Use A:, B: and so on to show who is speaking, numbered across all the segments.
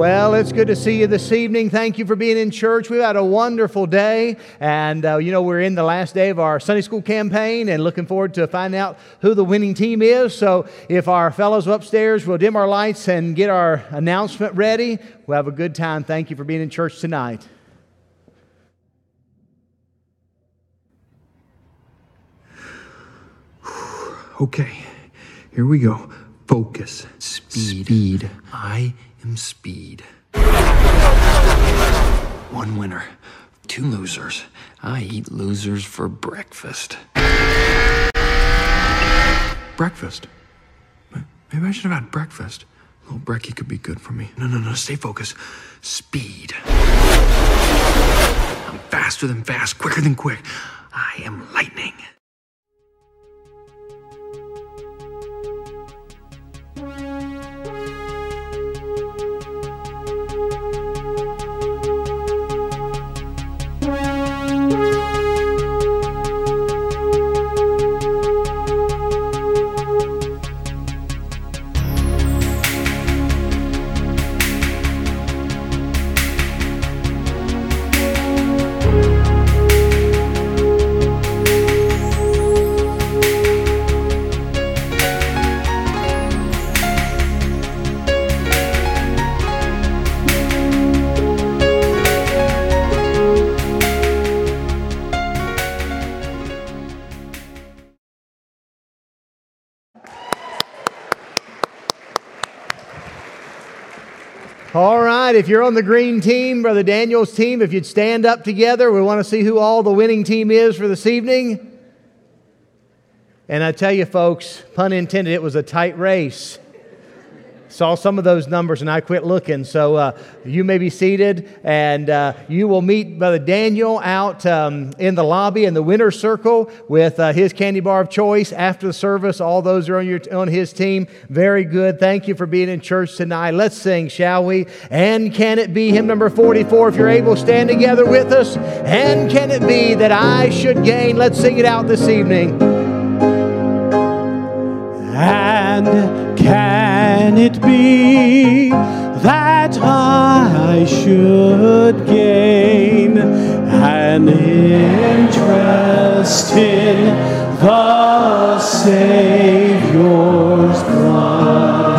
A: Well, it's good to see you this evening. Thank you for being in church. We've had a wonderful day, and we're in the last day of our Sunday school campaign and looking forward to finding out who the winning team is. So if our fellows upstairs will dim our lights and get our announcement ready, we'll have a good time. Thank you for being in church tonight.
B: Okay, here we go. Focus. Speed. I am speed. 1 winner, 2 losers. I eat losers for breakfast. Breakfast? Maybe I should have had breakfast. A little brekkie could be good for me. No, stay focused. Speed. I'm faster than fast, quicker than quick. I am lightning.
A: All right, if you're on the green team, Brother Daniel's team, if you'd stand up together, we want to see who all the winning team is for this evening. And I tell you folks, pun intended, it was a tight race. Saw some of those numbers and I quit looking. So you may be seated and you will meet Brother Daniel out in the lobby in the winner's circle with his candy bar of choice after the service. All those are on his team. Very good. Thank you for being in church tonight. Let's sing, shall we? And can it be, hymn number 44, if you're able, stand together with us. And can it be that I should gain? Let's sing it out this evening.
C: And can it be that I should gain an interest in the Savior's blood?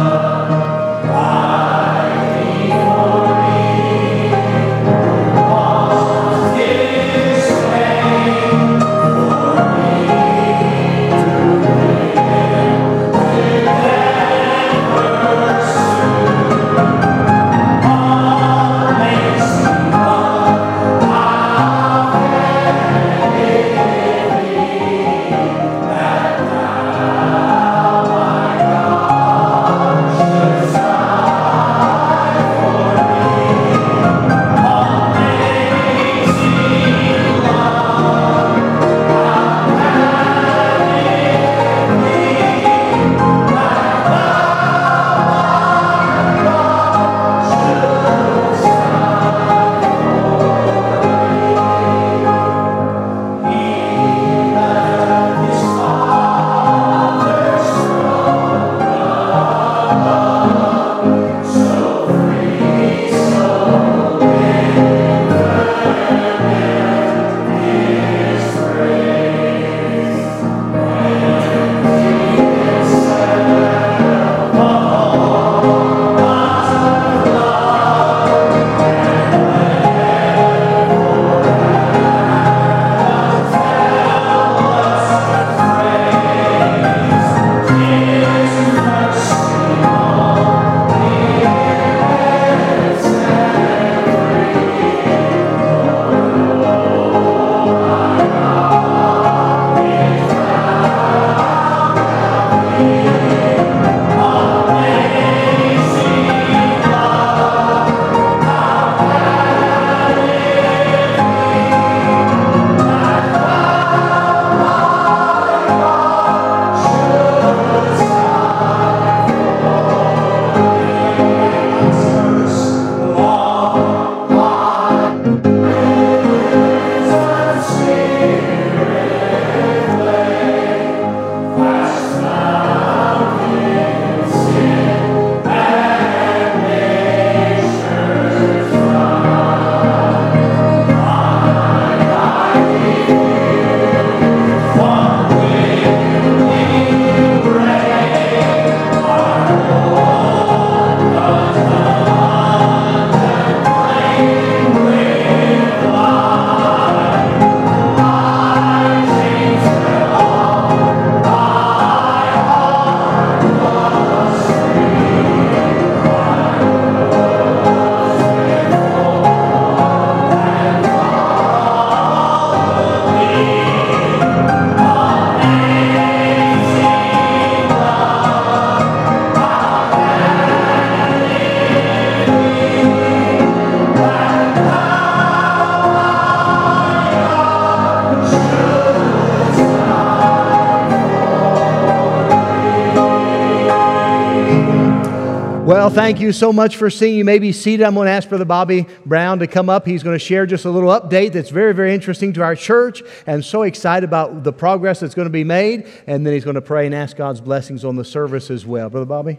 A: Well, thank you so much for singing. You may be seated. I'm going to ask Brother Bobby Brown to come up. He's going to share just a little update that's very, very interesting to our church, and so excited about the progress that's going to be made. And then he's going to pray and ask God's blessings on the service as well. Brother Bobby?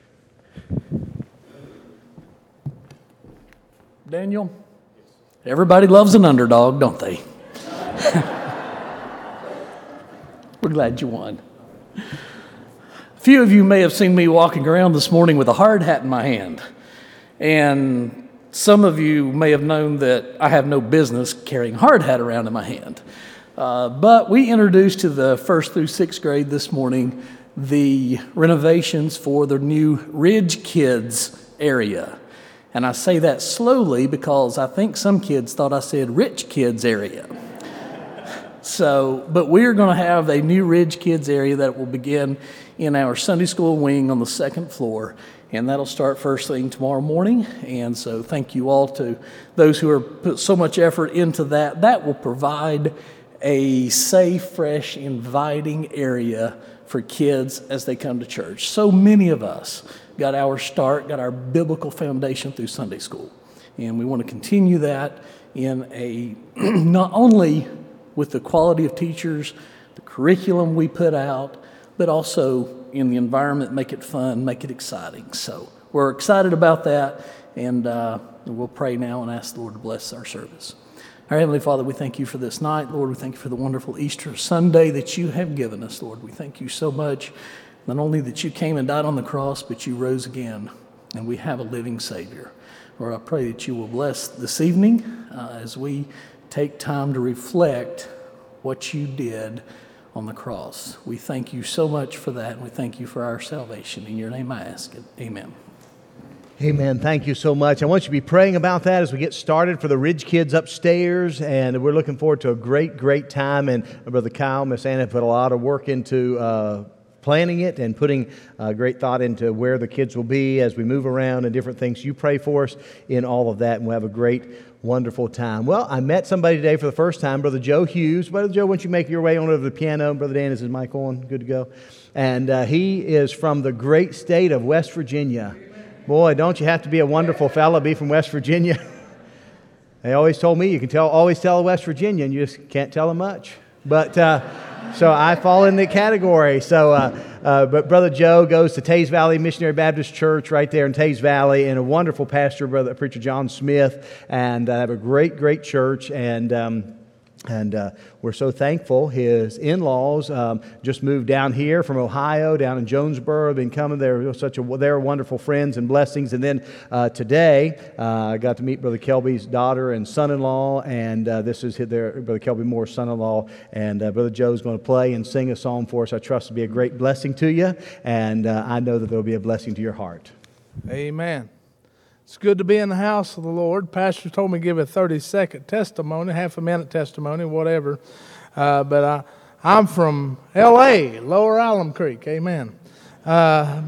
D: Daniel, everybody loves an underdog, don't they? We're glad you won. A few of you may have seen me walking around this morning with a hard hat in my hand. And some of you may have known that I have no business carrying a hard hat around in my hand. But we introduced to the 1st through 6th grade this morning the renovations for the new Ridge Kids area. And I say that slowly because I think some kids thought I said Rich Kids area. But we're going to have a new Ridge Kids area that will begin in our Sunday school wing on the 2nd floor, and that'll start first thing tomorrow morning. And so thank you all to those who have put so much effort into that. That will provide a safe, fresh, inviting area for kids as they come to church. So many of us got our start, got our biblical foundation through Sunday school, and we want to continue that in a not only with the quality of teachers, the curriculum we put out, but also in the environment, make it fun, make it exciting. So we're excited about that, and we'll pray now and ask the Lord to bless our service. Our Heavenly Father, we thank you for this night. Lord, we thank you for the wonderful Easter Sunday that you have given us, Lord. We thank you so much, not only that you came and died on the cross, but you rose again, and we have a living Savior. Lord, I pray that you will bless this evening as we take time to reflect what you did on the cross. We thank you so much for that, and we thank you for our salvation. In your name I ask it. Amen.
A: Amen. Thank you so much. I want you to be praying about that as we get started for the Ridge Kids upstairs, and we're looking forward to a great, great time. And Brother Kyle, Miss Anna put a lot of work into planning it and putting great thought into where the kids will be as we move around and different things. You pray for us in all of that, and we'll have a great, wonderful time. Well, I met somebody today for the first time, Brother Joe Hughes. Brother Joe, why don't you make your way on over to the piano? Brother Dan, is his mic on? Good to go. And he is from the great state of West Virginia. Boy, don't you have to be a wonderful fella, be from West Virginia? They always told me you can always tell a West Virginian, you just can't tell them much. But so I fall in the category. But Brother Joe goes to Tays Valley Missionary Baptist Church right there in Tays Valley, and a wonderful pastor, Preacher John Smith, and have a great, great church. And we're so thankful. His in-laws just moved down here from Ohio, down in Jonesboro. Been coming. They're wonderful friends and blessings. And then today, I got to meet Brother Kelby's daughter and son-in-law, and this is Brother Kelby Moore's son-in-law. And Brother Joe's going to play and sing a song for us. I trust to be a great blessing to you, and I know that there will be a blessing to your heart.
E: Amen. It's good to be in the house of the Lord. Pastor told me to give a 30-second testimony, half-a-minute testimony, whatever. But I'm from L.A., Lower Alum Creek. Amen. I'm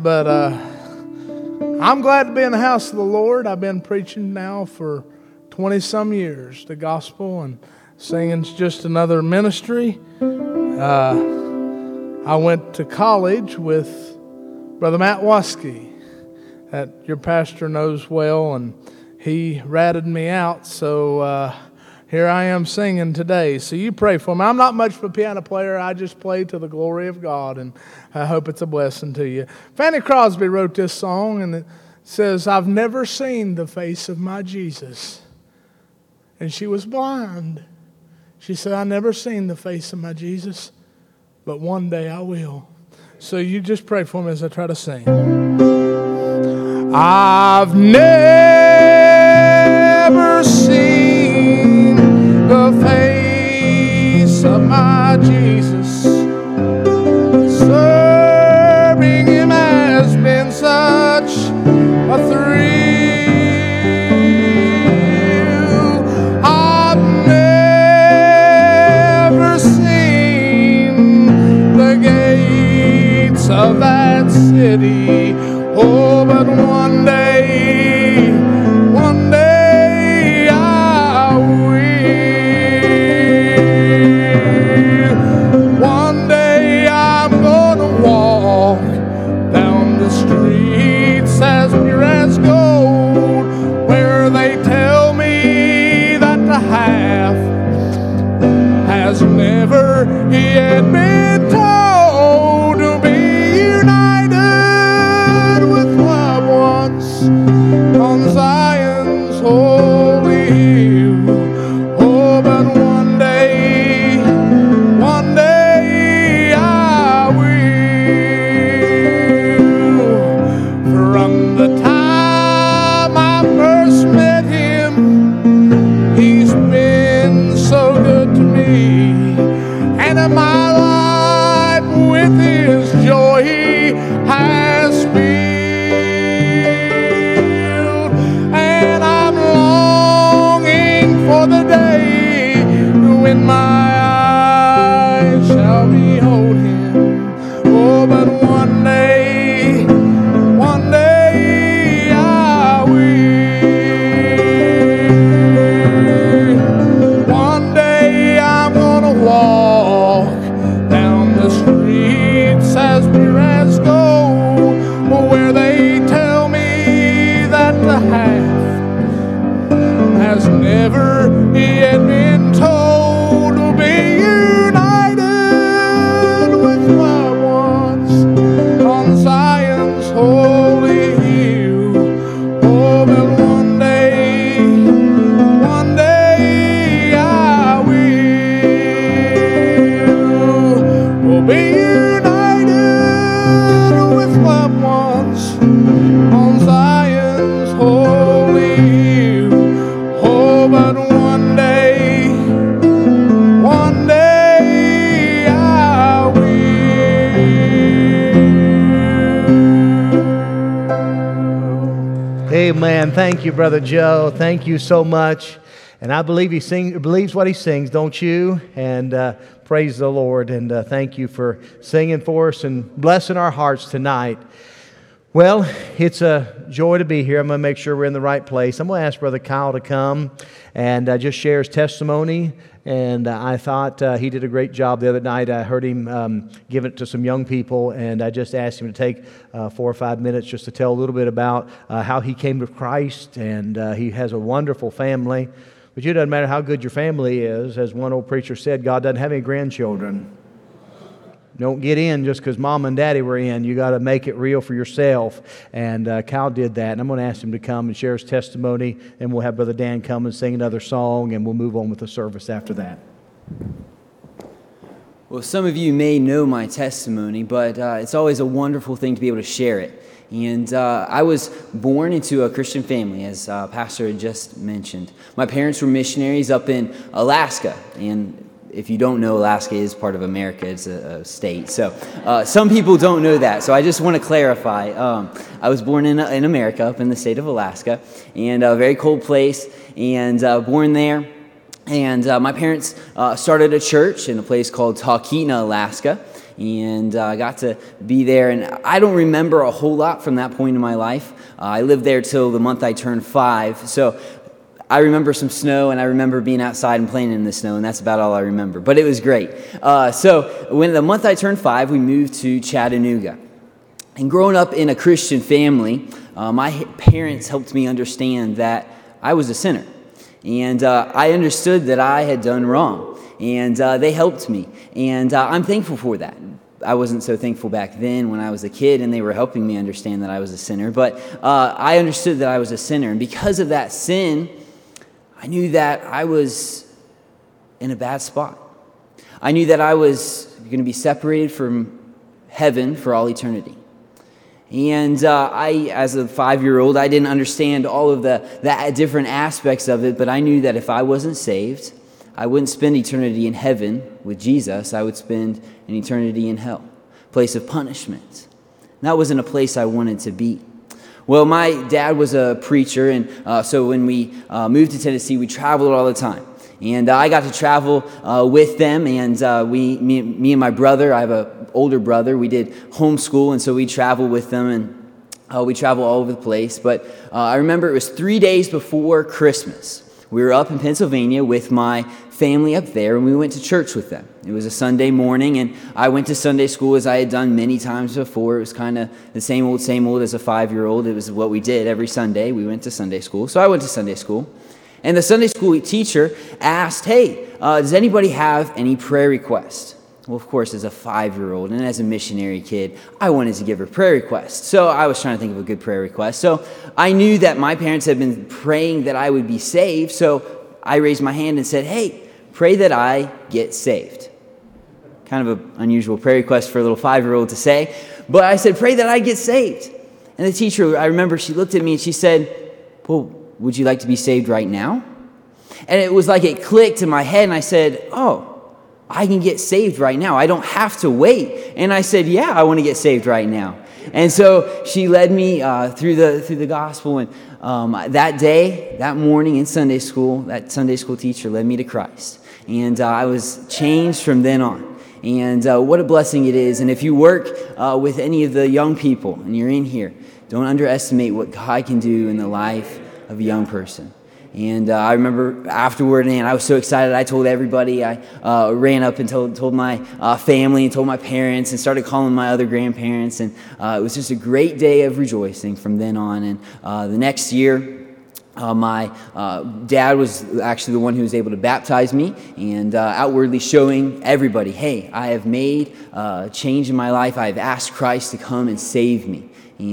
E: glad to be in the house of the Lord. I've been preaching now for 20-some years, the gospel, and singing's just another ministry. I went to college with Brother Matt Waskey, that your pastor knows well, and he ratted me out, so here I am singing today. So you pray for me. I'm not much of a piano player. I just play to the glory of God, and I hope it's a blessing to you. Fanny Crosby wrote this song, and it says, I've never seen the face of my Jesus. And she was blind. She said, I've never seen the face of my Jesus, but one day I will. So you just pray for me as I try to sing. I've never seen the face of my Jesus. Serving him has been such a thrill. I've never seen the gates of that city. Oh, but one day I will. One day I'm gonna walk down the streets as never yet been told to be united with loved ones on Zion's holy hill. Oh, but one day I will. From the time I first met him, he's been so good to me. And in my life with his joy he has filled. And I'm longing for the day when my eyes shall behold him. Oh, but one day I will. One day I'm gonna walk down the streets as pure as gold, where they tell me that the half has never yet been told to be united with loved ones on Zion's holy hill. Oh, but one day I will be united with loved ones on Zion's holy hill. Oh, but one day I will.
A: Amen. Thank you, Brother Joe. Thank you so much. And I believe he believes what he sings, don't you? And praise the Lord. And thank you for singing for us and blessing our hearts tonight. Well, it's a joy to be here. I'm going to make sure we're in the right place. I'm going to ask Brother Kyle to come and just share his testimony. And I thought he did a great job the other night. I heard him give it to some young people, and I just asked him to take 4 or 5 minutes just to tell a little bit about how he came to Christ. And he has a wonderful family. But it doesn't matter how good your family is. As one old preacher said, God doesn't have any grandchildren. Don't get in just because mom and daddy were in. You got to make it real for yourself. And Kyle did that. And I'm going to ask him to come and share his testimony. And we'll have Brother Dan come and sing another song. And we'll move on with the service after that.
F: Well, some of you may know my testimony, but it's always a wonderful thing to be able to share it. And I was born into a Christian family, as Pastor had just mentioned. My parents were missionaries up in Alaska. And if you don't know, Alaska is part of America. It's a state. So some people don't know that. So I just want to clarify. I was born in America, up in the state of Alaska, and a very cold place, and born there. And my parents started a church in a place called Talkeetna, Alaska. And I got to be there, and I don't remember a whole lot from that point in my life. I lived there till the month I turned 5, so I remember some snow, and I remember being outside and playing in the snow, and that's about all I remember. But it was great. So when the month I turned 5, we moved to Chattanooga. And growing up in a Christian family, my parents helped me understand that I was a sinner. And I understood that I had done wrong. And they helped me. And I'm thankful for that. I wasn't so thankful back then when I was a kid and they were helping me understand that I was a sinner. But I understood that I was a sinner. And because of that sin, I knew that I was in a bad spot. I knew that I was going to be separated from heaven for all eternity. And I, as a 5-year-old, I didn't understand all of the different aspects of it, but I knew that if I wasn't saved, I wouldn't spend eternity in heaven with Jesus. I would spend an eternity in hell, a place of punishment. And that wasn't a place I wanted to be. Well, my dad was a preacher, and so when we moved to Tennessee, we traveled all the time. And I got to travel with them, and me and my brother, I have an older brother, we did homeschool, and so we traveled with them, and we travel all over the place. But I remember it was 3 days before Christmas. We were up in Pennsylvania with my family up there, and we went to church with them. It was a Sunday morning, and I went to Sunday school as I had done many times before. It was kind of the same old as a 5-year-old. It was what we did every Sunday. We went to Sunday school. So I went to Sunday school. And the Sunday school teacher asked, hey, does anybody have any prayer requests? Well, of course, as a 5-year-old and as a missionary kid, I wanted to give her prayer requests. So I was trying to think of a good prayer request. So I knew that my parents had been praying that I would be saved. So I raised my hand and said, hey, pray that I get saved. Kind of an unusual prayer request for a little 5-year-old to say. But I said, pray that I get saved. And the teacher, I remember she looked at me and she said, well, would you like to be saved right now? And it was like it clicked in my head and I said, oh, I can get saved right now. I don't have to wait. And I said, yeah, I want to get saved right now. And so she led me through the gospel. And that day, that morning in Sunday school, that Sunday school teacher led me to Christ. And I was changed from then on. And what a blessing it is. And if you work with any of the young people and you're in here, don't underestimate what God can do in the life of a young person. And I remember afterward, and I was so excited, I told everybody. I ran up and told my family and told my parents and started calling my other grandparents. And it was just a great day of rejoicing from then on. And the next year, my dad was actually the one who was able to baptize me and outwardly showing everybody, hey, I have made a change in my life. I have asked Christ to come and save me.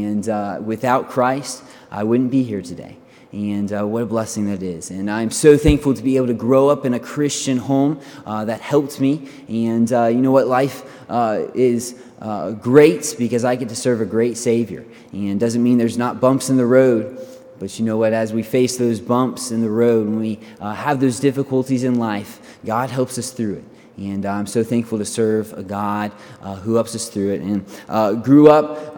F: And without Christ, I wouldn't be here today. And what a blessing that is. And I'm so thankful to be able to grow up in a Christian home that helped me. And you know what? Life is great because I get to serve a great Savior. And doesn't mean there's not bumps in the road. But you know what? As we face those bumps in the road, when we have those difficulties in life, God helps us through it. And I'm so thankful to serve a God who helps us through it. And grew up,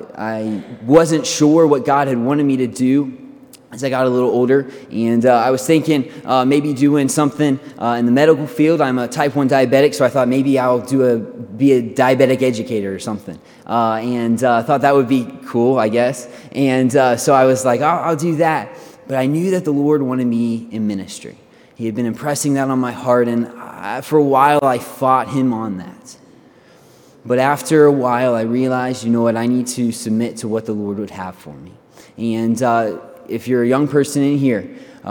F: I wasn't sure what God had wanted me to do as I got a little older, and I was thinking maybe doing something in the medical field. I'm a type 1 diabetic, so I thought maybe I'll be a diabetic educator or something, and thought that would be cool, I guess. And so I was like, I'll do that. But I knew that the Lord wanted me in ministry. He had been impressing that on my heart, and for a while I fought Him on that. But after a while, I realized, you know what, I need to submit to what the Lord would have for me. And if you're a young person in here,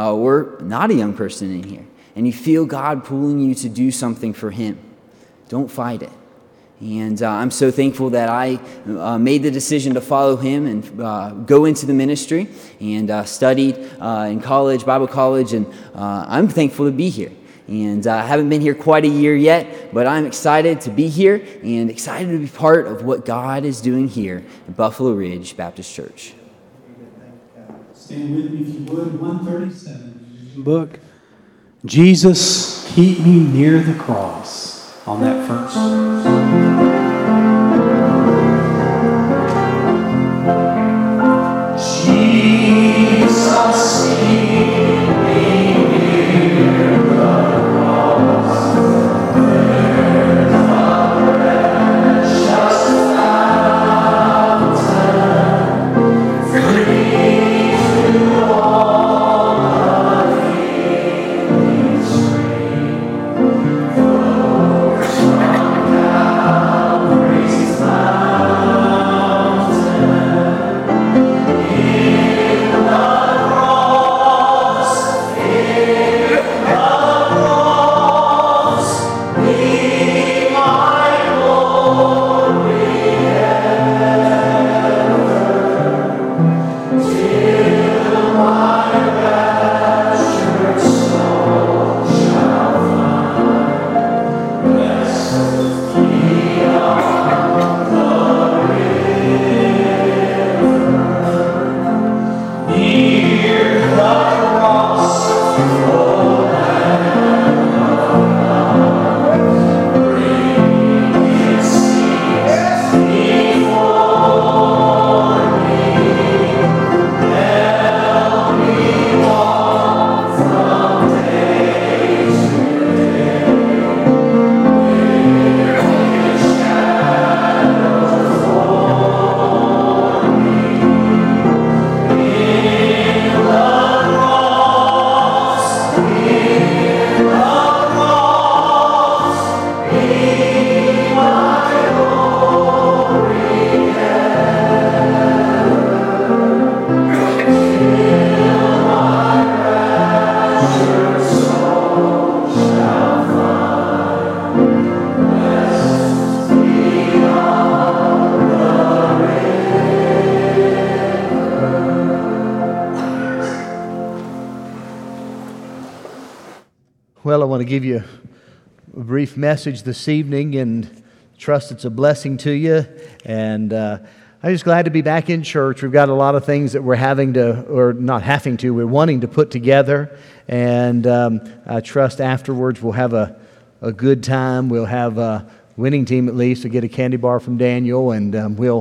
F: or not a young person in here, and you feel God pulling you to do something for Him, don't fight it. And I'm so thankful that I made the decision to follow Him and go into the ministry and studied in college, Bible college, and I'm thankful to be here. And I haven't been here quite a year yet, but I'm excited to be here and excited to be part of what God is doing here at Buffalo Ridge Baptist Church.
C: Stand with me if you would. 137 book. Jesus, keep me near the cross on that first. Jesus, keep me near the cross. Where the precious fountain free. Down
A: Well, I want to give you a brief message this evening and trust it's a blessing to you. And I'm just glad to be back in church. We've got a lot of things that we're we're wanting to put together. And I trust afterwards we'll have a good time. We'll have a winning team at least. We'll get a candy bar from Daniel, and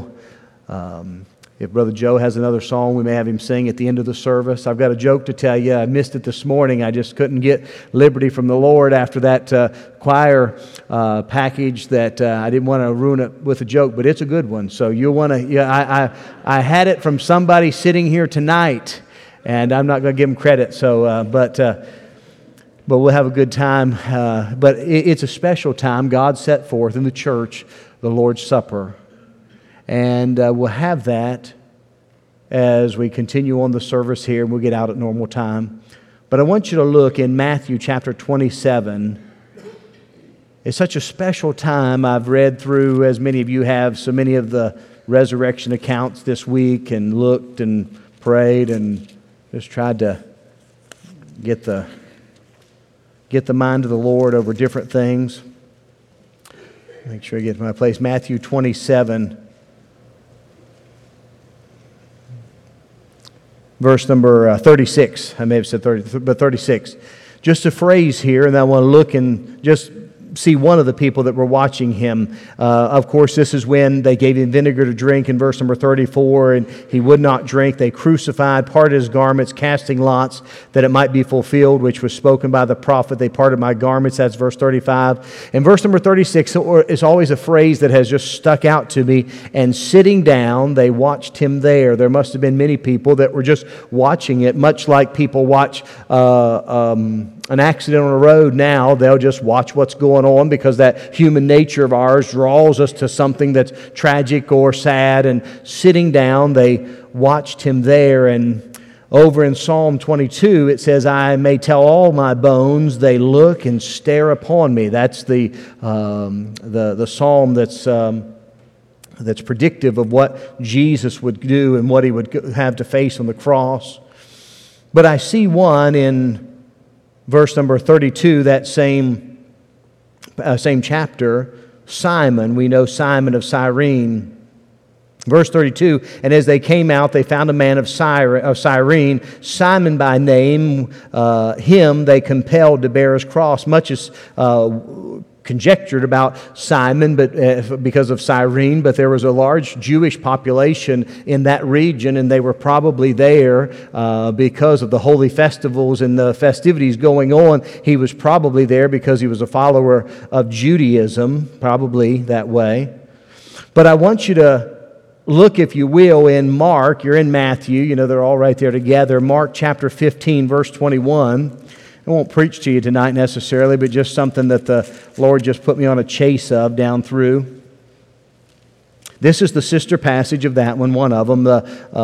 A: if Brother Joe has another song, we may have him sing at the end of the service. I've got a joke to tell you. I missed it this morning. I just couldn't get liberty from the Lord after that choir package that I didn't want to ruin it with a joke, but it's a good one. So you'll want to, I had it from somebody sitting here tonight, and I'm not going to give him credit. So, but we'll have a good time. But it's a special time God set forth in the church, the Lord's Supper. And we'll have that as we continue on the service here, and we'll get out at normal time. But I want you to look in Matthew chapter 27. It's such a special time. I've read through, as many of you have, so many of the resurrection accounts this week and looked and prayed and just tried to get the mind of the Lord over different things. Make sure I get to my place. Matthew 27. Verse number 36, I may have said 30, but 36. Just a phrase here, and I want to look and just see one of the people that were watching him. Of course, this is when they gave him vinegar to drink in verse number 34, and he would not drink. They crucified, parted his garments, casting lots, that it might be fulfilled, which was spoken by the prophet. They parted my garments. That's verse 35. And verse number 36 is always a phrase that has just stuck out to me. And sitting down, they watched him there. There must have been many people that were just watching it, much like people watch an accident on a road now. They'll just watch what's going on because that human nature of ours draws us to something that's tragic or sad. And sitting down, they watched him there. And over in Psalm 22, it says, I may tell all my bones, they look and stare upon me. That's the psalm that's predictive of what Jesus would do and what he would have to face on the cross. But I see one in verse number 32, that same chapter, Simon. We know Simon of Cyrene. Verse 32, and as they came out, they found a man of Cyrene, Simon by name. Him they compelled to bear his cross. Much is conjectured about Simon, but because of Cyrene, but there was a large Jewish population in that region, and they were probably there because of the holy festivals and the festivities going on. He was probably there because he was a follower of Judaism, probably that way. But I want you to look, if you will, in Mark. You're in Matthew. They're all right there together. Mark chapter 15, verse 21. I won't preach to you tonight necessarily, but just something that the Lord just put me on a chase of down through. This is the sister passage of that one of them,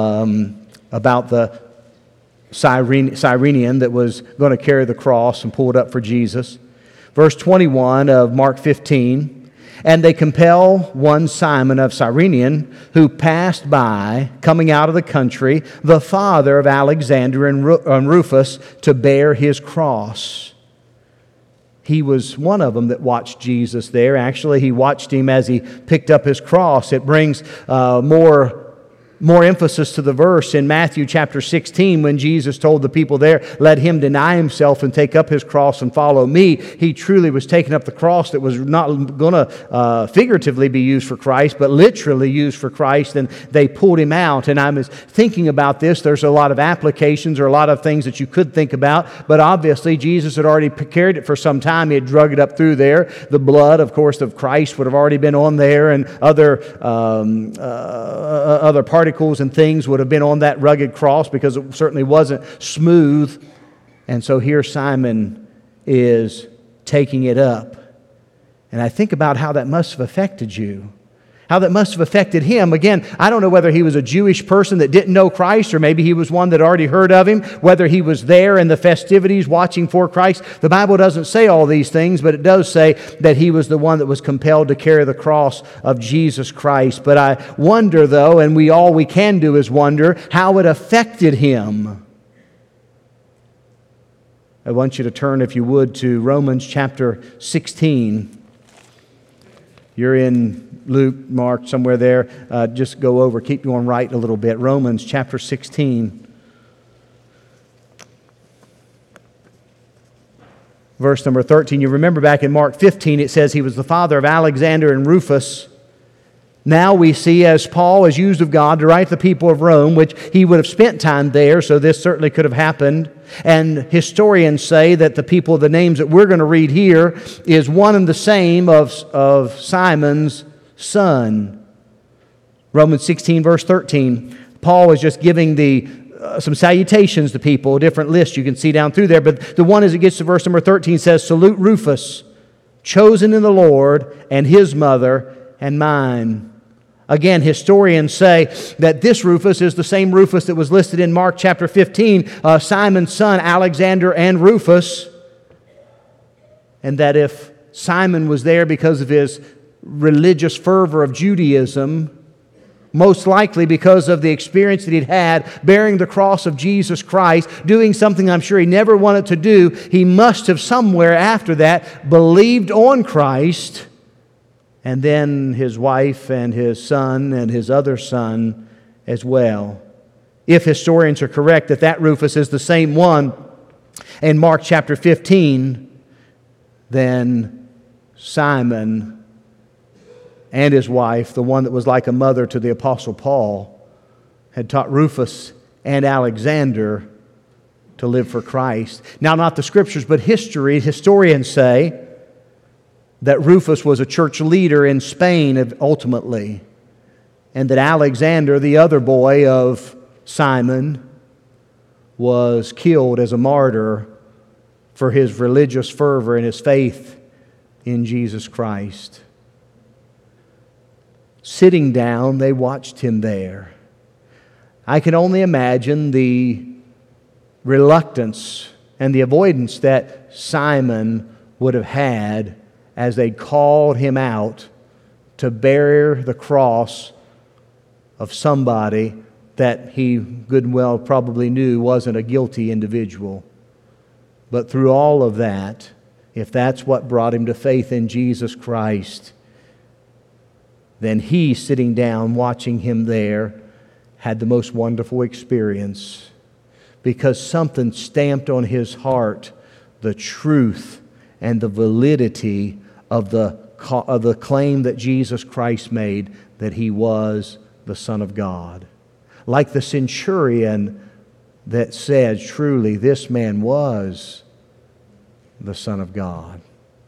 A: about the Cyrenian that was going to carry the cross and pull it up for Jesus. Verse 21 of Mark 15. And they compel one Simon of Cyrenian, who passed by, coming out of the country, the father of Alexander and Rufus, to bear his cross. He was one of them that watched Jesus there. Actually, he watched him as he picked up his cross. It brings more emphasis to the verse in Matthew chapter 16 when Jesus told the people there, let him deny himself and take up his cross and follow me. He truly was taking up the cross that was not going to figuratively be used for Christ, but literally used for Christ, and they pulled him out. And I was thinking about this. There's a lot of applications or a lot of things that you could think about, but obviously Jesus had already carried it for some time. He had drug it up through there. The blood, of course, of Christ would have already been on there, and other particles and things would have been on that rugged cross because it certainly wasn't smooth. And so here Simon is taking it up. And I think about how that must have affected you. How that must have affected him. Again, I don't know whether he was a Jewish person that didn't know Christ, or maybe he was one that already heard of him, whether he was there in the festivities watching for Christ. The Bible doesn't say all these things, but it does say that he was the one that was compelled to carry the cross of Jesus Christ. But I wonder, though, and all we can do is wonder, how it affected him. I want you to turn, if you would, to Romans chapter 16. You're in Luke, Mark, somewhere there. Just go over, keep going right a little bit. Romans chapter 16. Verse number 13. You remember back in Mark 15, it says he was the father of Alexander and Rufus. Now we see, as Paul is used of God to write to the people of Rome, which he would have spent time there, so this certainly could have happened. And historians say that the people, the names that we're going to read here, is one and the same of Simon's son. Romans 16, verse 13. Paul is just giving some salutations to people, a different list you can see down through there. But the one as it gets to verse number 13 says, "Salute Rufus, chosen in the Lord, and his mother, and mine." Again, historians say that this Rufus is the same Rufus that was listed in Mark chapter 15, Simon's son, Alexander and Rufus. And that if Simon was there because of his religious fervor of Judaism, most likely because of the experience that he'd had bearing the cross of Jesus Christ, doing something I'm sure he never wanted to do, he must have somewhere after that believed on Christ. And then his wife and his son and his other son as well. If historians are correct that Rufus is the same one in Mark chapter 15, then Simon and his wife, the one that was like a mother to the Apostle Paul, had taught Rufus and Alexander to live for Christ. Now, not the Scriptures, but history, historians say that Rufus was a church leader in Spain ultimately, and that Alexander, the other boy of Simon, was killed as a martyr for his religious fervor and his faith in Jesus Christ. Sitting down, they watched him there. I can only imagine the reluctance and the avoidance that Simon would have had as they called him out to bear the cross of somebody that he good and well probably knew wasn't a guilty individual. But through all of that, if that's what brought him to faith in Jesus Christ, then he, sitting down watching him there, had the most wonderful experience, because something stamped on his heart the truth and the validity of the claim that Jesus Christ made, that he was the Son of God. Like the centurion that said, truly, this man was the Son of God.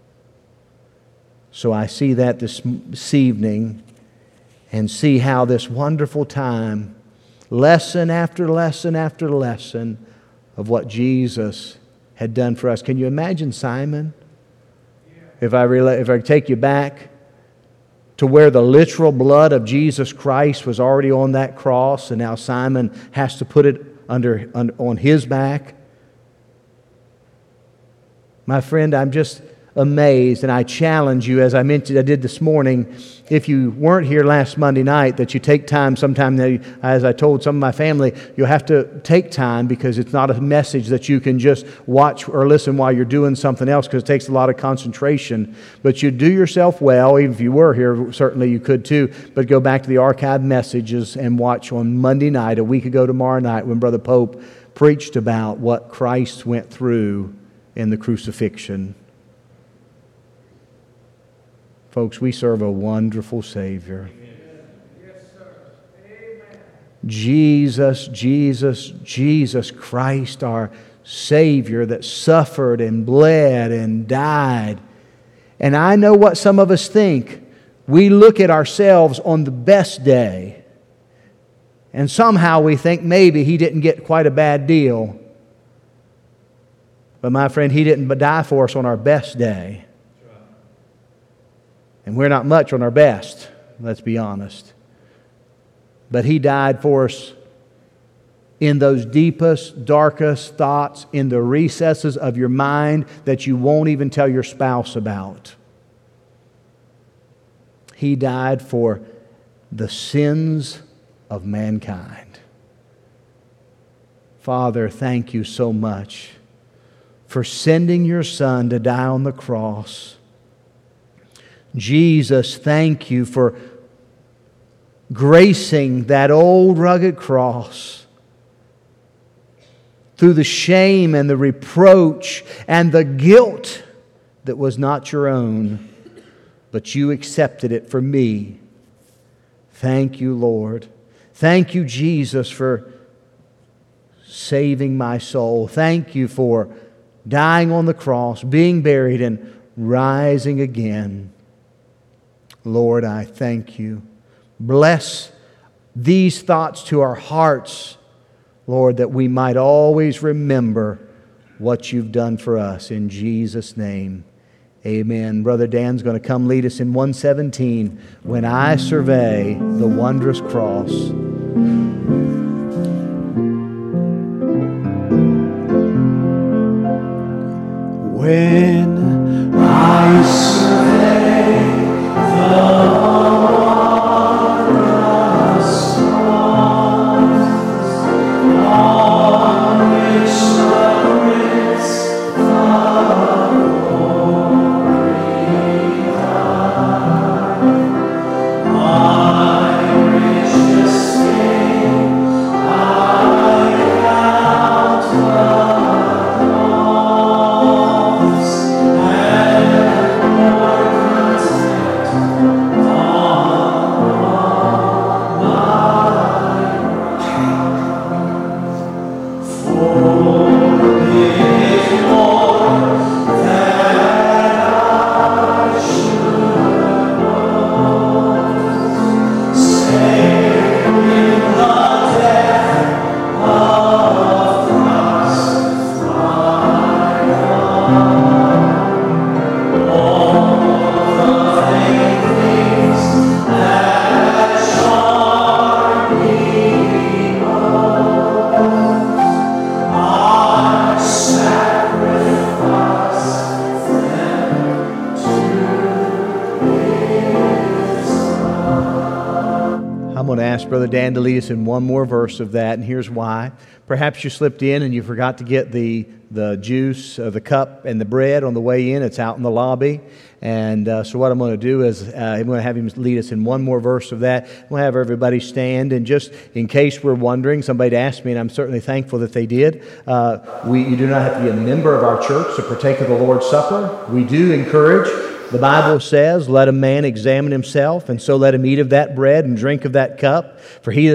A: So I see that this evening, and see how this wonderful time, lesson after lesson after lesson, of what Jesus had done for us. Can you imagine Simon? If I take you back to where the literal blood of Jesus Christ was already on that cross, and now Simon has to put it on his back. My friend, I'm just amazed, and I challenge you, as I mentioned, I did this morning, if you weren't here last Monday night, that you take time sometime, as I told some of my family, you'll have to take time, because it's not a message that you can just watch or listen while you're doing something else, because it takes a lot of concentration. But you do yourself well. Even if you were here, certainly you could too, but go back to the archived messages and watch on Monday night, a week ago tomorrow night, when Brother Pope preached about what Christ went through in the crucifixion. Folks, we serve a wonderful Savior. Jesus, Jesus, Jesus Christ, our Savior that suffered and bled and died. And I know what some of us think. We look at ourselves on the best day, and somehow we think maybe He didn't get quite a bad deal. But my friend, He didn't die for us on our best day. And we're not much on our best, let's be honest. But He died for us in those deepest, darkest thoughts, in the recesses of your mind that you won't even tell your spouse about. He died for the sins of mankind. Father, thank You so much for sending your Son to die on the cross. Jesus, thank you for gracing that old rugged cross through the shame and the reproach and the guilt that was not your own, but you accepted it for me. Thank you, Lord. Thank you, Jesus, for saving my soul. Thank you for dying on the cross, being buried, and rising again. Lord, I thank you. Bless these thoughts to our hearts, Lord, that we might always remember what you've done for us. In Jesus' name, amen. Brother Dan's going to come lead us in 117, When I Survey the Wondrous Cross.
C: When I survey the
A: Brother Dan to lead us in one more verse of that, and here's why. Perhaps you slipped in and you forgot to get the juice, the cup, and the bread on the way in. It's out in the lobby. And so what I'm going to do is I'm going to have him lead us in one more verse of that. I'm going to have everybody stand, and just in case we're wondering, somebody asked me, and I'm certainly thankful that they did. You do not have to be a member of our church to partake of the Lord's Supper. We do encourage. The Bible says, let a man examine himself, and so let him eat of that bread and drink of that cup. For he that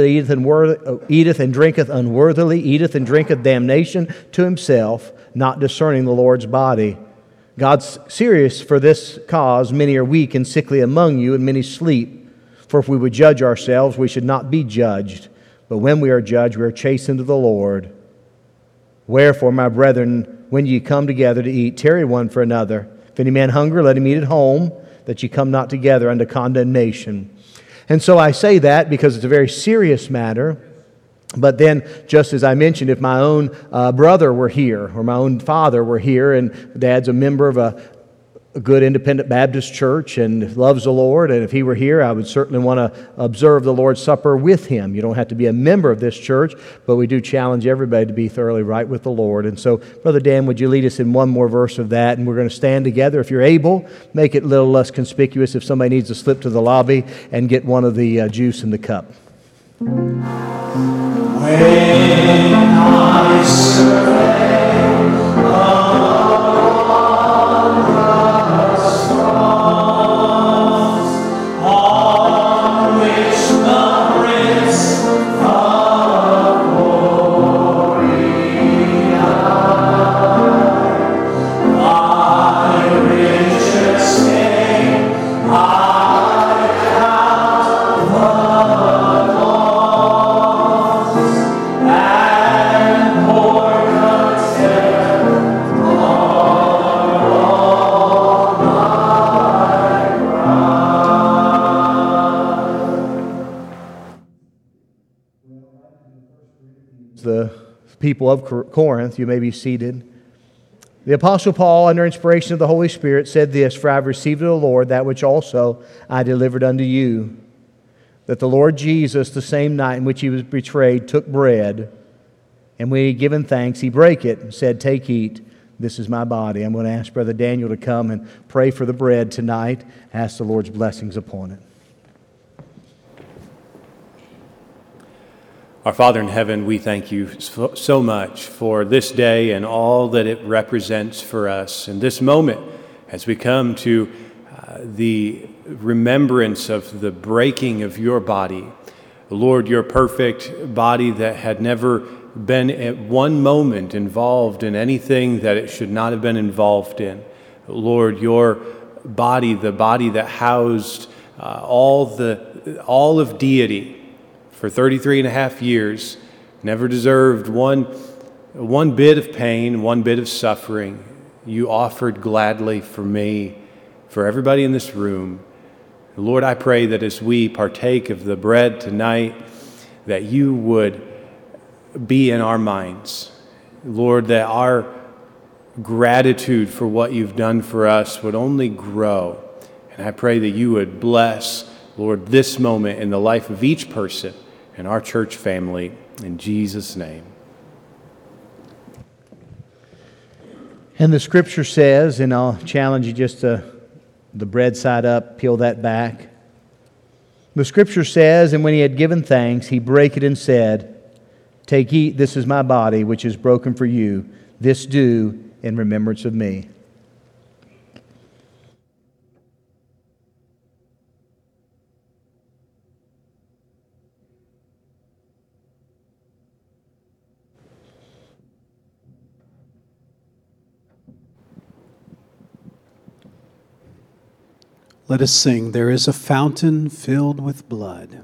A: eateth and drinketh unworthily, eateth and drinketh damnation to himself, not discerning the Lord's body. God's serious for this cause. Many are weak and sickly among you, and many sleep. For if we would judge ourselves, we should not be judged. But when we are judged, we are chastened of the Lord. Wherefore, my brethren, when ye come together to eat, tarry one for another. If any man hunger, let him eat at home, that ye come not together unto condemnation. And so I say that because it's a very serious matter. But then, just as I mentioned, if my own brother were here, or my own father were here, and Dad's a member of a good independent Baptist church and loves the Lord, and if he were here, I would certainly want to observe the Lord's Supper with him. You don't have to be a member of this church, but we do challenge everybody to be thoroughly right with the Lord. And so, Brother Dan, would you lead us in one more verse of that? And we're going to stand together. If you're able, make it a little less conspicuous if somebody needs to slip to the lobby and get one of the juice in the cup.
C: When I survey
A: people of Corinth, you may be seated. The Apostle Paul, under inspiration of the Holy Spirit, said this, For I have received of the Lord that which also I delivered unto you, that the Lord Jesus, the same night in which he was betrayed, took bread, and when he had given thanks, he brake it, and said, Take, eat. This is my body. I'm going to ask Brother Daniel to come and pray for the bread tonight. Ask the Lord's blessings upon it.
G: Our Father in heaven, we thank you so much for this day and all that it represents for us. In this moment, as we come to the remembrance of the breaking of your body, Lord, your perfect body that had never been at one moment involved in anything that it should not have been involved in. Lord, your body, the body that housed all of deity for 33 and a half years, never deserved one bit of pain, one bit of suffering. You offered gladly for me, for everybody in this room. Lord, I pray that as we partake of the bread tonight, that you would be in our minds. Lord, that our gratitude for what you've done for us would only grow. And I pray that you would bless, Lord, this moment in the life of each person in our church family. In Jesus' name.
A: And the scripture says, and I'll challenge you just to the bread side up, peel that back. The scripture says, and when he had given thanks, he brake it and said, Take, eat, this is my body, which is broken for you. This do in remembrance of me.
C: Let us sing, There is a fountain filled with blood.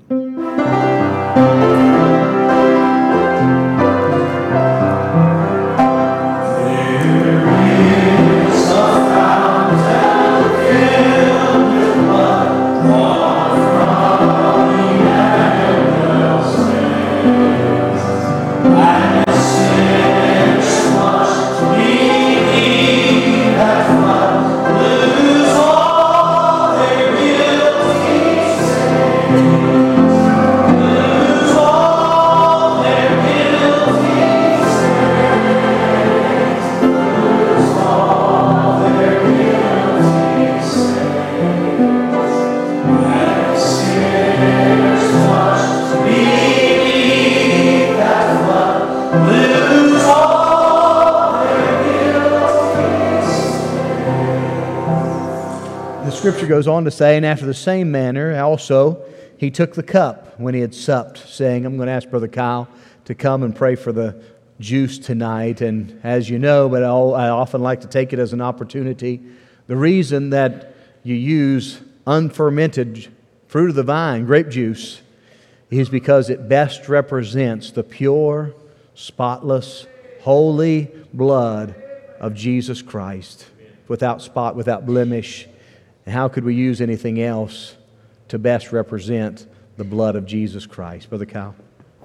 A: Scripture goes on to say, and after the same manner also he took the cup when he had supped, saying, I'm going to ask Brother Kyle to come and pray for the juice tonight. And as you know, but I often like to take it as an opportunity. The reason that you use unfermented fruit of the vine, grape juice, is because it best represents the pure, spotless, holy blood of Jesus Christ, without spot, without blemish. And how could we use anything else to best represent the blood of Jesus Christ? Brother Kyle.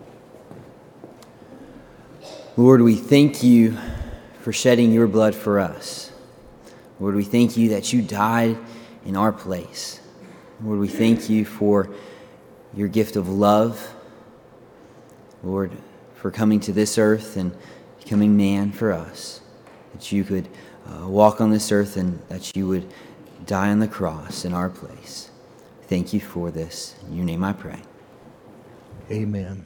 F: Lord, we thank you for shedding your blood for us. Lord, we thank you that you died in our place. Lord, we thank you for your gift of love. Lord, for coming to this earth and becoming man for us. That you could walk on this earth and that you would die on the cross in our place. Thank you for this. In your name I pray.
A: Amen.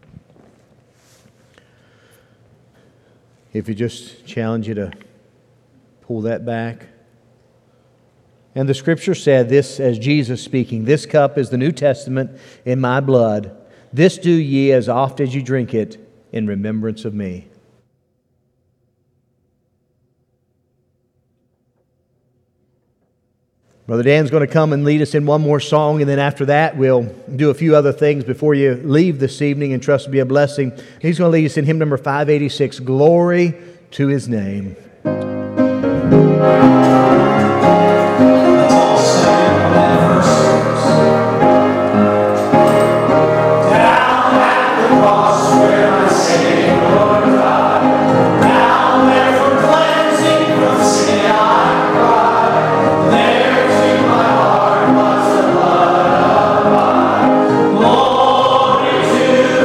A: If you just challenge you to pull that back. And the scripture said this, as Jesus speaking, this cup is the New Testament in my blood. This do ye as oft as you drink it in remembrance of me. Brother Dan's going to come and lead us in one more song, and then after that we'll do a few other things before you leave this evening and trust to be a blessing. He's going to lead us in hymn number 586, Glory to His Name.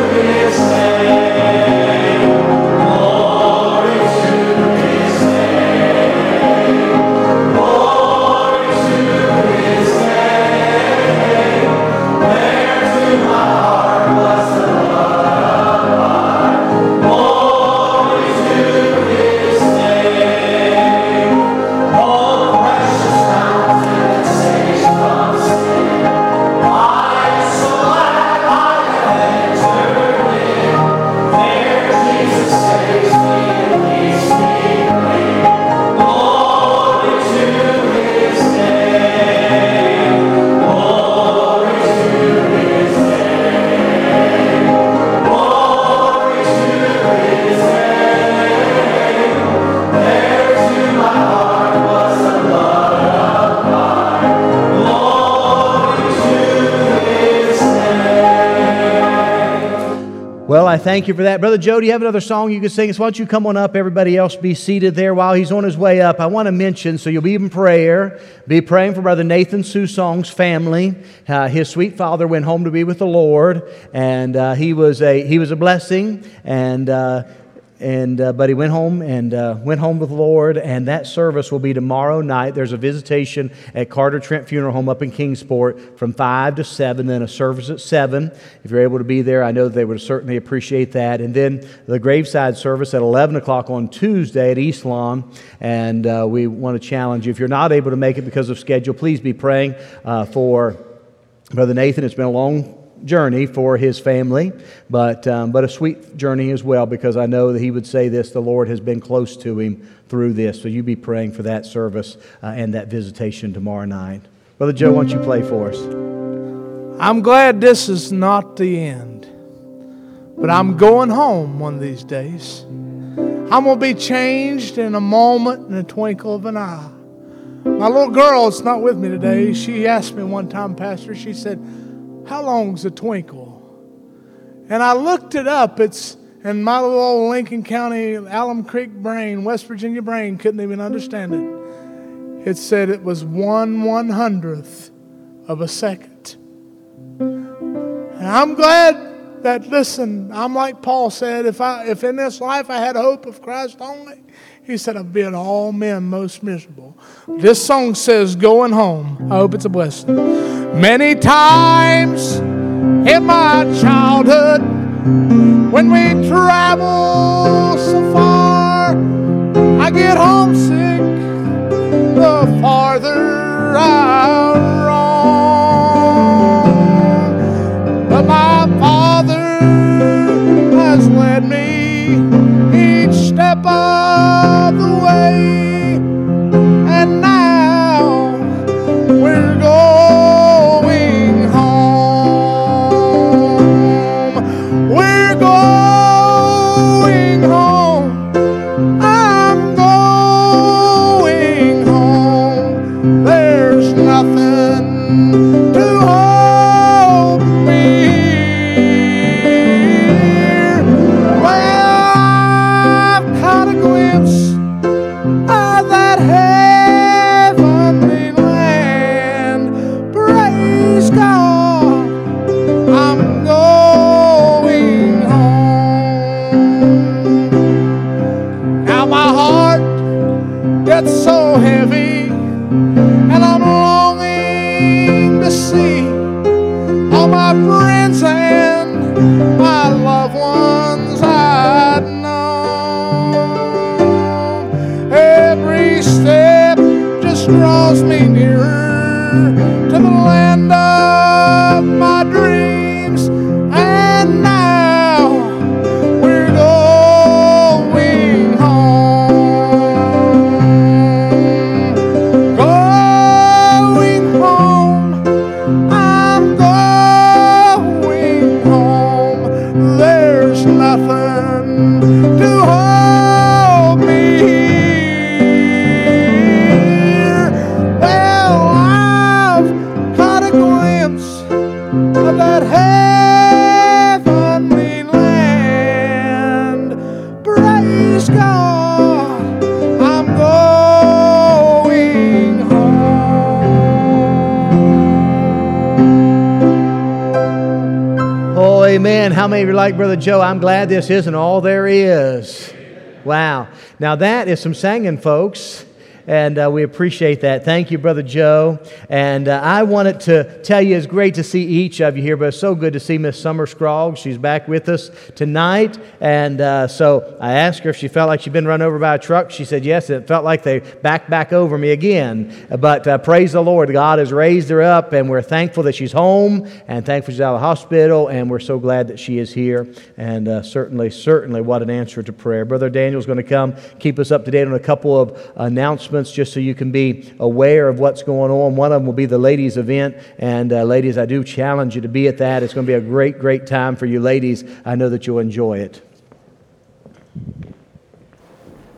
H: Glory to His name.
A: I thank you for that. Brother Joe, do you have another song you can sing? So why don't you come on up? Everybody else be seated there while he's on his way up. I want to mention, so you'll be in prayer, be praying for Brother Nathan Susong's family. His sweet father went home to be with the Lord, and he was a blessing, but he went home with the Lord, and that service will be tomorrow night. There's a visitation at Carter Trent Funeral Home up in Kingsport from 5 to 7, then a service at 7. If you're able to be there, I know they would certainly appreciate that. And then the graveside service at 11 o'clock on Tuesday at East Lawn, and we want to challenge you. If you're not able to make it because of schedule, please be praying for Brother Nathan. It's been a long journey for his family, but a sweet journey as well, because I know that he would say this, the Lord has been close to him through this. So you be praying for that service and that visitation tomorrow night. Brother Joe, why don't you play for us?
E: I'm glad this is not the end, but I'm going home one of these days. I'm going to be changed in a moment, in a twinkle of an eye. My little girl is not with me today. She asked me one time, Pastor, she said, how long's a twinkle? And I looked it up. It's in my little old Lincoln County, Alum Creek brain, West Virginia brain, couldn't even understand it. It said it was 1/100th of a second. And I'm glad that, listen, I'm like Paul said, if in this life I had hope of Christ only, he said, I've been all men most miserable. This song says, going home. I hope it's a blessing. Many times in my childhood, when we travel so far, I get homesick the farther I roam. But my Father has led me each step of the way, and now we're going home. We're going home. I'm going home. There's nothing to hold me here. Well, I've caught a glimpse of that heavenly land. Praise God, I'm going home. Now my heart gets so heavy, and I'm longing to see all my friends and my loved ones I'd known. Every step just draws me nearer to the land of my dreams, and now we're going home. Going home. I'm going home. There's nothing to hold me here. Well, I've caught a glimpse of that heavenly land. Praise God, I'm going home.
A: Oh, amen. How many of you are like Brother Joe? I'm glad this isn't all there is. Wow. Now that is some singing, folks. And we appreciate that. Thank you, Brother Joe. And I wanted to tell you, it's great to see each of you here, but it's so good to see Miss Summer Scroggs. She's back with us tonight. And so I asked her if she felt like she'd been run over by a truck. She said yes, and it felt like they back over me again. But praise the Lord, God has raised her up, and we're thankful that she's home, and thankful she's out of the hospital, and we're so glad that she is here. And certainly, what an answer to prayer. Brother Daniel's going to come keep us up to date on a couple of announcements, just so you can be aware of what's going on. One of them will be the ladies' event, and ladies, I do challenge you to be at that. It's going to be a great time for you ladies. I know that you'll enjoy it.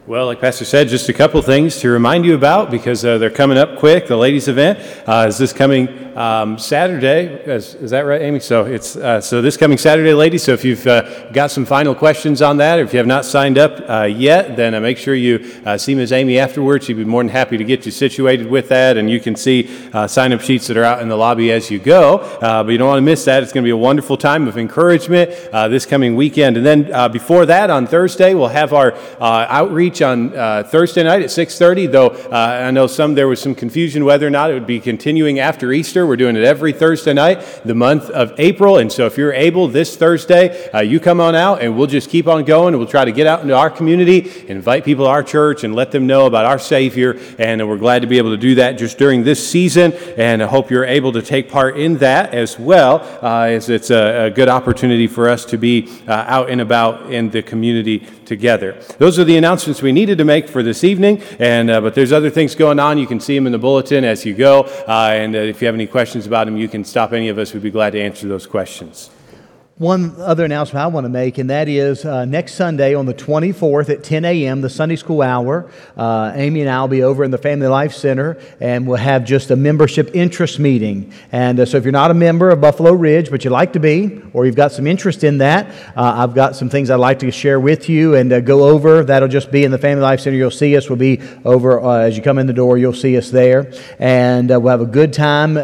G: Well, like Pastor said, just a couple things to remind you about because they're coming up quick. The ladies' event is this coming Saturday. Is that right, Amy? So it's so this coming Saturday, ladies. So if you've got some final questions on that, or if you have not signed up yet, then make sure you see Ms. Amy afterwards. She'd be more than happy to get you situated with that, and you can see sign-up sheets that are out in the lobby as you go. But you don't want to miss that. It's going to be a wonderful time of encouragement this coming weekend. And then before that, on Thursday, we'll have our outreach on Thursday night at 6:30, though I know there was some confusion whether or not it would be continuing after Easter. We're doing it every Thursday night, the month of April, and so if you're able this Thursday, you come on out and we'll just keep on going, and we'll try to get out into our community, invite people to our church, and let them know about our Savior, and we're glad to be able to do that just during this season, and I hope you're able to take part in that as well, as it's a good opportunity for us to be out and about in the community together. Those are the announcements we needed to make for this evening, and but there's other things going on. You can see them in the bulletin as you go, and if you have any questions about them, you can stop any of us. We'd be glad to answer those questions.
A: One other announcement I want to make, and that is next Sunday on the 24th at 10 a.m., the Sunday School Hour. Amy and I will be over in the Family Life Center, and we'll have just a membership interest meeting. And so if you're not a member of Buffalo Ridge, but you'd like to be, or you've got some interest in that, I've got some things I'd like to share with you and go over. That'll just be in the Family Life Center. You'll see us. We'll be over as you come in the door. You'll see us there, and we'll have a good time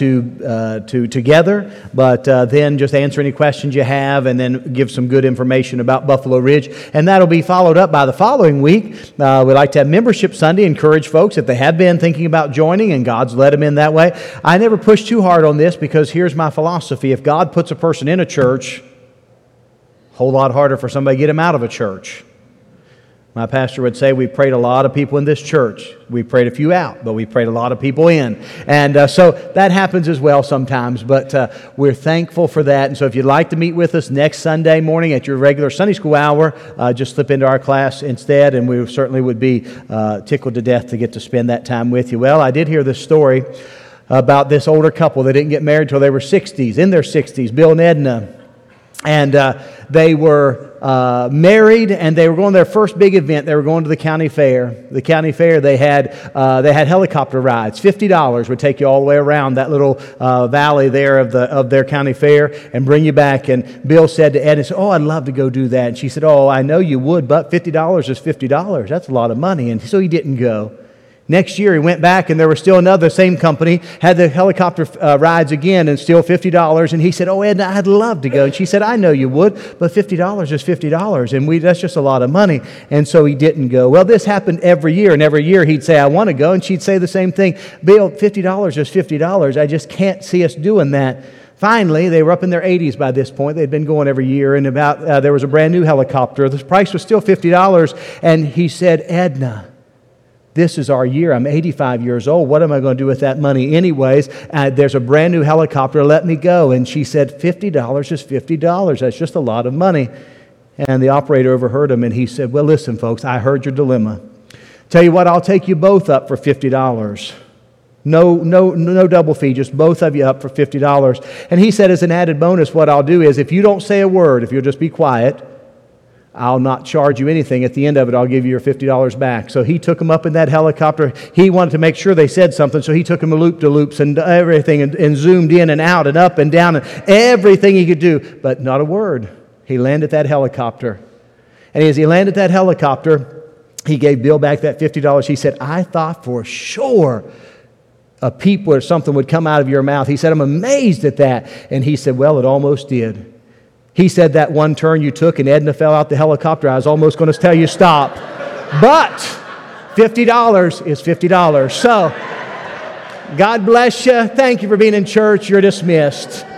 A: together. But then just answer any questions you have, and then give some good information about Buffalo Ridge, and that'll be followed up by the following week. We like to have Membership Sunday. Encourage folks if they have been thinking about joining, and God's led them in that way. I never push too hard on this because here's my philosophy: if God puts a person in a church, a whole lot harder for somebody to get him out of a church. My pastor would say we prayed a lot of people in this church. We prayed a few out, but we prayed a lot of people in. And so that happens as well sometimes, but we're thankful for that. And so if you'd like to meet with us next Sunday morning at your regular Sunday School hour, just slip into our class instead, and we certainly would be tickled to death to get to spend that time with you. Well, I did hear this story about this older couple that didn't get married till they were in their 60s, Bill and Edna. And they were married, and they were going to their first big event. They were going to the county fair. The county fair, they had helicopter rides. $50 would take you all the way around that little valley there of their county fair and bring you back. And Bill said to Edna, "Oh, I'd love to go do that." And she said, "Oh, I know you would, but $50 is $50. That's a lot of money." And so he didn't go. Next year, he went back, and there was still another, same company, had the helicopter rides again, and still $50. And he said, "Oh, Edna, I'd love to go." And she said, "I know you would, but $50 is $50, and that's just a lot of money." And so he didn't go. Well, this happened every year, and every year he'd say, "I want to go," and she'd say the same thing. "Bill, $50 is $50. I just can't see us doing that." Finally, they were up in their 80s by this point. They'd been going every year, and there was a brand new helicopter. The price was still $50, and he said, "Edna, this is our year. I'm 85 years old. What am I going to do with that money anyways? There's a brand new helicopter. Let me go." And she said, $50 is $50. That's just a lot of money. And the operator overheard him, and he said, "Well, listen, folks, I heard your dilemma. Tell you what, I'll take you both up for $50. No double fee, just both of you up for $50. And he said, as an added bonus, what I'll do is if you don't say a word, if you'll just be quiet, I'll not charge you anything. At the end of it, I'll give you your $50 back." So he took them up in that helicopter. He wanted to make sure they said something, so he took them loop-de-loops and everything and zoomed in and out and up and down and everything he could do, but not a word. He landed that helicopter. And as he landed that helicopter, he gave Bill back that $50. He said, "I thought for sure a peep or something would come out of your mouth." He said, "I'm amazed at that." And he said, "Well, it almost did." He said, "That one turn you took and Edna fell out the helicopter, I was almost going to tell you stop." But $50 is $50. So, God bless you. Thank you for being in church. You're dismissed.